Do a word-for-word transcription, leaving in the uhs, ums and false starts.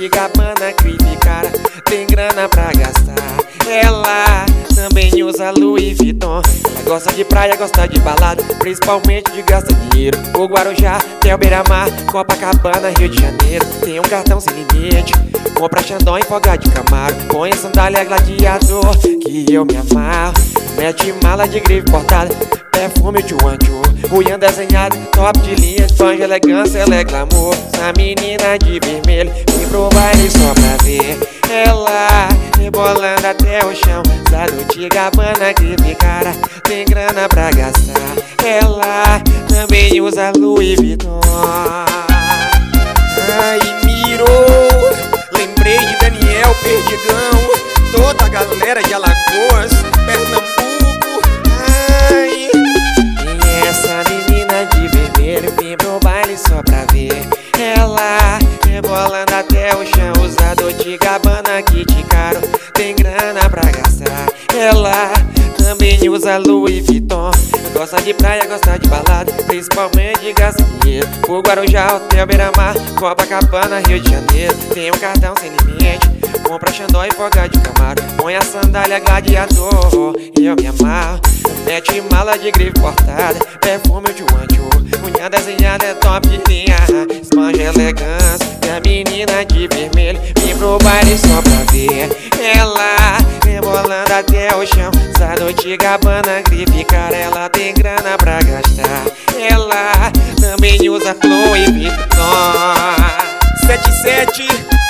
Gabbana, grife cara, tem grana pra gastar. Ela também usa Louis Vuitton. Ela gosta de praia, gosta de balada, principalmente de gastar dinheiro. O Guarujá, até o Beira-Mar, Copacabana, Rio de Janeiro. Tem um cartão sem limite, compra Xandão e folga de Camaro. Põe a sandália gladiador, que eu me amarro. Mete mala de grife cortada, perfume de Wanchu, Ruian desenhado, top de linha, fã de elegância, ela é glamour. Essa menina de vermelho, vem pro baile só pra ver. Ela rebolando até o chão, Dolce Gabbana, grife cara, tem grana pra gastar. Ela também usa Louis Vuitton. Ai, mirou, lembrei de Daniel Perdigão, toda a galera de Alagoas, Pernambuco. Ai, e essa menina de vermelho vem pro baile só pra ver. Ela rebolando até o chão, usa Dolce Gabbana, kit caro, tem grana pra gastar. Ela também usa Louis Vuitton. Gosta de praia, gosta de balada, principalmente de gastar dinheiro. O Guarujá, Hotel Beira-Mar, Copacabana, Rio de Janeiro. Tem um cartão sem limite, compra Xandão e folga de Camaro. Põe a sandália gladiador, e eu me amarro. Mete mala de grife cortada, perfume de Wanchu, unha desenhada é top de linha, esbanja elegância. E a menina de vermelho vem pro baile só pra ver. Ela rebolando até o chão, usa Dolce Gabbana, grife cara, ela tem grana pra gastar. Ela também usa Louis Vuitton. sete sete